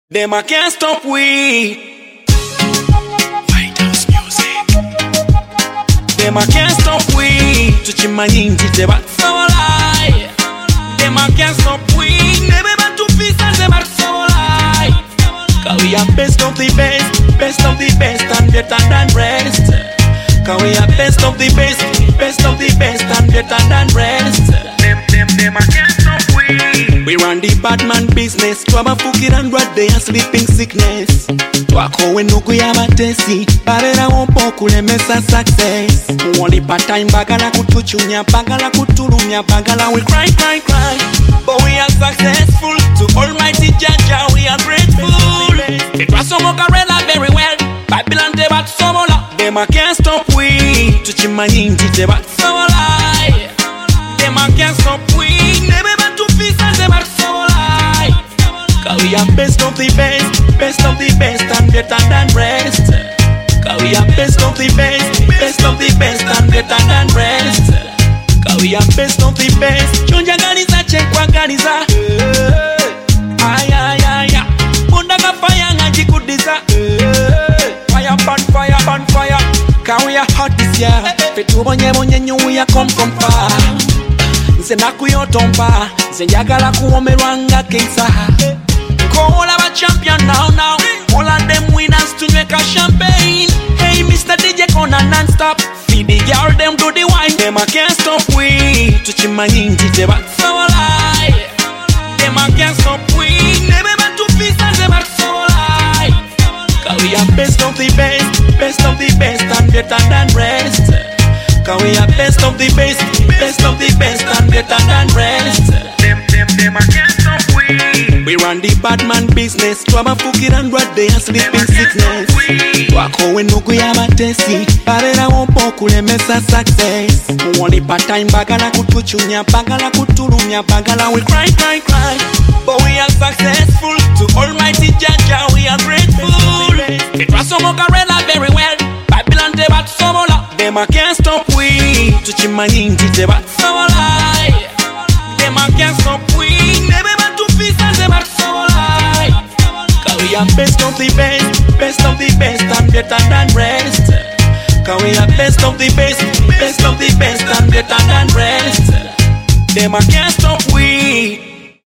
Them I can't stop we. White House music. Them I can't stop we. Tuchimanyingi teba sawalai. Them I can't stop we. Never back to peace and them are sawalai. Cause we are best of the best of the best and better than rest. Cause we are best of the best of the best and better than rest. Them I can't stop we. We run the bad man business. Twaba fukira and rat they are sleeping sickness. Twako wenuku ya matesi. Barera wompo kulemesa success. Mwoni part-time bagala kutuchunya. Bagala kutulumya. Bagala we cry. But we are successful. To Almighty Jaja we are grateful. It was some Mokarela very well. Babylon te bat somola. Them I can't stop we. Tuchimanyingi te bat somola. Them I can't stop we. Never back to peace and them are so alive. Cause we are best of the best of the best and better than rest. Cause we are best of the best of the best and better than rest. Cause we are best of the best. Chonja ganiza chekwa ganiza. Ay. Mundaga fire ngajikudiza. Fire burn fire. Cause we are hot this year. Fetu bonye nyu we are come far. Nze nakuyotompa, nze njagala kuwomerwanga keisa. Call our champion now. All of them winners to make a champagne. Hey Mr. DJ Kona non-stop. Feed the girl them do the wine. Them I can't stop we. Tuchimanyingi teba sawalai. Them I can't stop we. Never back to peace and them are sawalai. Cause we are best of the best of the best and better than rest. Cause we are best of the best of the best and better than rest. Them I can't stop we run the bad man business. Twaba fukira and rat they are sleeping sickness. Twako wenuku ya matesi. Barera wompo kulemesa success. Mwoni part-time bagala kutuchunya. Bagala kutulumya. Bagala we cry. But we are successful. To Almighty Jaja we are grateful. It was some Mokarela very well. Babylon te bat somola. Them I can't stop we. Tuchimanyingi te bat sawalai. Them I can't stop we. Never back to peace and them are sawalai. Cause we are best of the best of the best and better than rest. Cause we are best of the best of the best and better than rest. Them I can't stop we.